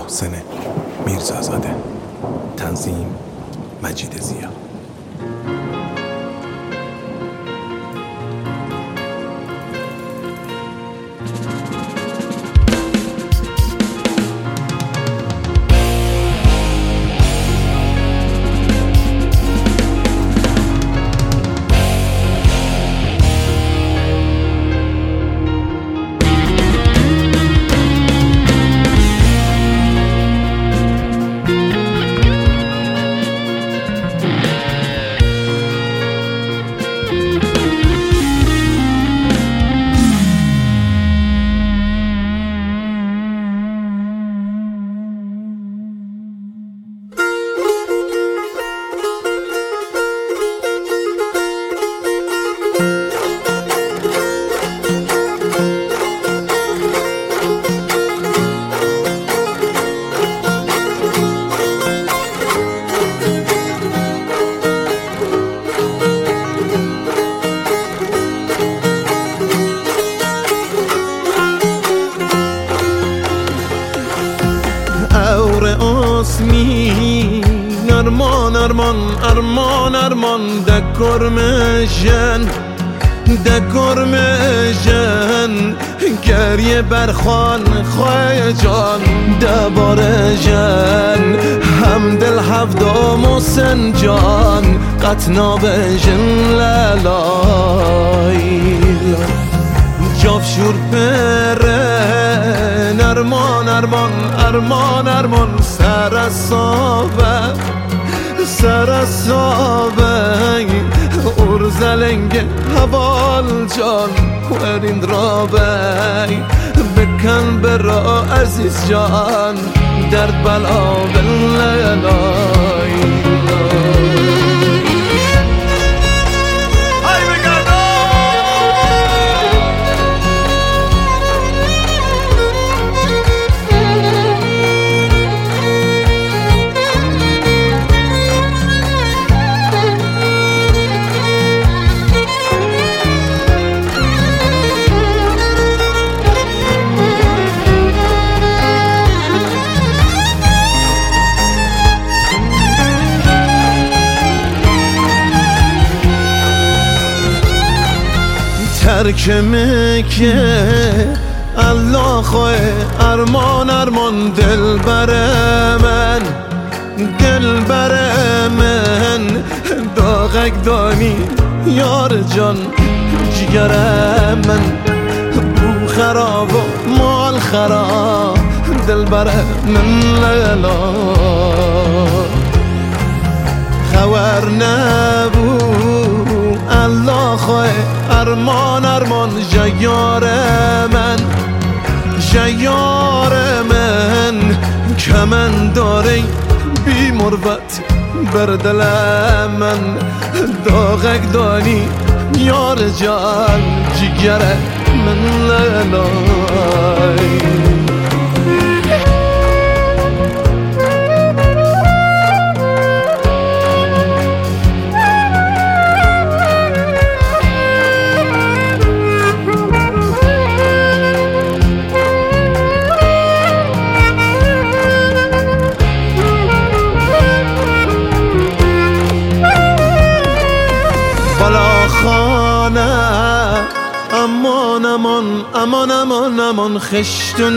محسن میرزازاده. تنظیم مجید زیا. Arman arman arman arman دکرمشن گریه برخان خواه جان دبار جن همدل هفدا محسن جان قطنا بجن لالای جافشور پرن ارمان ارمان ارمان ارمان سر صابه ارزلنگ حوال جان ورین رابه بکن برا عزیز جان درد بلا بلالای ترک مکه الله خواه ارمان ارمان دل بر من داغک دانی یار جان جگر من بو خراب و مال خراب دل بر من لیلا خبر نبو الله خواه ارمان ارمان جیار من کمن داره بی مروت بر دل من داغک دانی یار جان جگر من لالای امان امان امان امان خشت و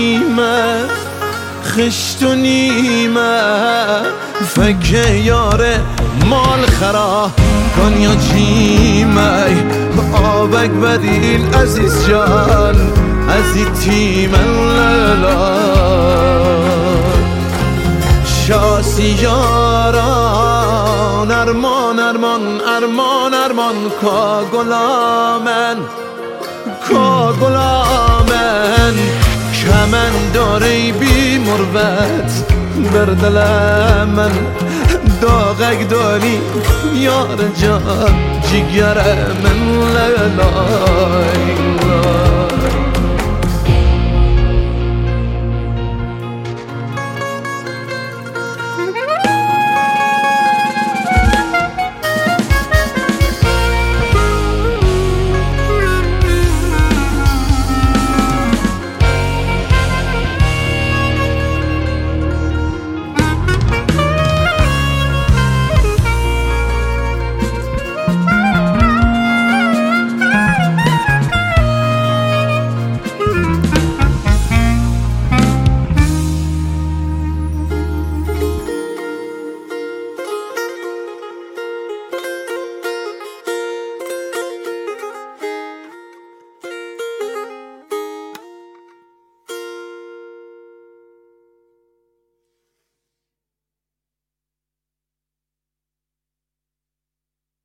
نیمه فکر یاره مال خرا کن یا جیمه آبک بدیل عزیز جان عزی تیم لالا شاسی یاران ارمان ارمان ارمان ارمان کا گلامن کمن داره بی مروت بر دل من داغک داری یار جان جگر من لالای